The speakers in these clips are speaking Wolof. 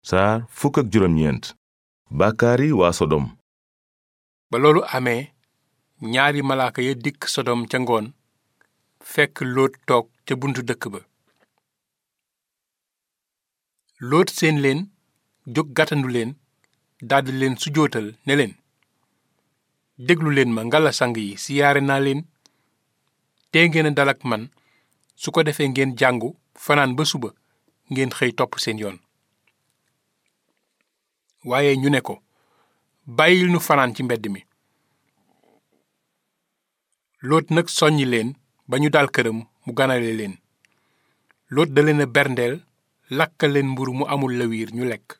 saar fukk ak juróom-ñeent bàkkaari waa sodom. ba loolu amee ñaari malaaka ya dikk sodom ca ngoon fekk Lóot toog ca buntu dëkk ba. Lóot seen leen jóg gàttandu leen daldi leen sujootal ne leen, déglu leen ma ngalla sang yi, siyaare naa leen, tee ngeen a dal ak man, su ko defee ngeen jàngu fanaan ba suba ngeen xëy topp seen yoon. waaye ñu ne ko, bàyyil nu fanaan ci mbedd mi. Lóot nag soññi leen ba ñu dal këram mu ganale leen. Lóot da leen a berndeel, lakkal leen mburu mu amul lawiir ñu lekk.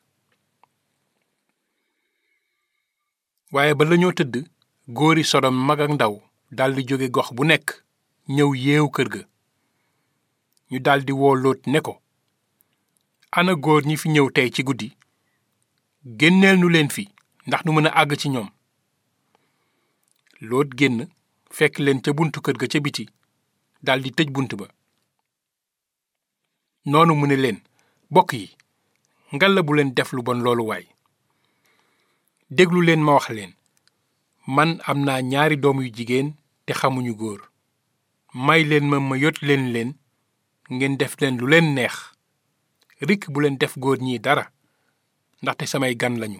waaye ba lañoo tëdd, góori sodom mag ak ndaw daldi jóge gox bu nekk ñëw yeewu kër ga. ñu daldi woo Lóot ne ko, ana góor ñi fi ñëw tey ci guddi? génneel nu leen fi ndax nu mën a àgg ci ñoom. Lóot génn fekk leen ca buntu kër ga ca biti daldi tëj bunt ba. noonu mu ne leen, bokk yi, ngalla bu leen def lu bon loolu waay. déglu leen ma wax leen, man am naa ñaari doom yu jigéen te xamuñu góor. may leen ma yot leen ngeen def leen lu leen neex. rik bu leen def góor ñii dara, ndaxte samay gan lañu.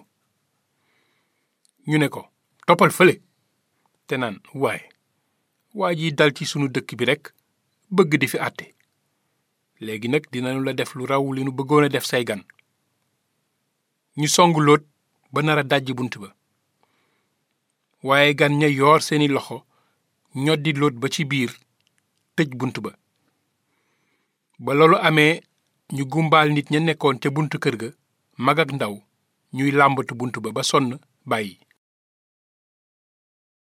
ñu ne ko, toppal fële, te naan, waa ji dal ci sunu dëkk bi rekk bëgg di fi àtte. léegi nag dinañu la def lu raw li nu bëggoon a def say gan. ñu song Lóot ba nar a dajji bunt ba. waaye gan ña yoor seeni loxo ñoddi Lóot ba ci biir tëj bunt ba. ba loolu amee ñu gumbaal nit ña nekkoon ca buntu kër ga, mag ak ndaw, ñuy làmbatu bunt ba sonn bàyyi.